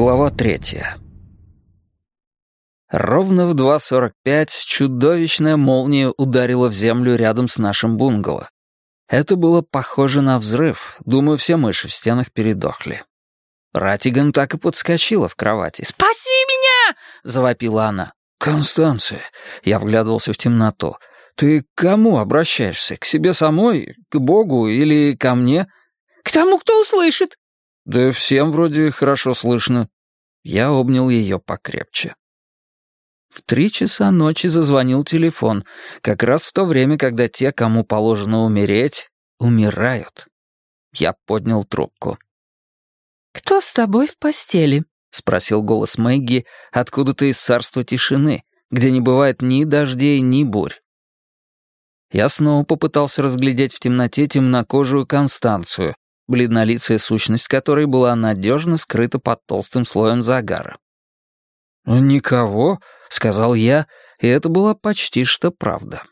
Глава 3. Ровно в 2:45 чудовищная молния ударила в землю рядом с нашим бунгало. Это было похоже на взрыв. Думаю, все мыши в стенах передохли. Ратиган так и подскочила в кровати. «Спаси меня!» — завопила она. «Констанция!» — я вглядывался в темноту. «Ты к кому обращаешься? К себе самой? К Богу или ко мне?» «К тому, кто услышит!» «Да всем вроде хорошо слышно». Я обнял ее покрепче. В 3 часа ночи зазвонил телефон, как раз в то время, когда те, кому положено умереть, умирают. Я поднял трубку. «Кто с тобой в постели?» — спросил голос Мэгги откуда-то из царства тишины, где не бывает ни дождей, ни бурь. Я снова попытался разглядеть в темноте темнокожую Констанцию, бледнолицая сущность которой была надежно скрыта под толстым слоем загара. «Никого», — сказал я, и это была почти что правда.